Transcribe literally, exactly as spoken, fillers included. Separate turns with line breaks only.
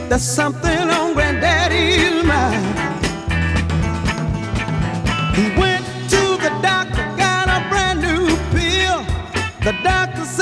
There's something on Granddaddy's mind. He went to the doctor, got a brand new pill. The doctor said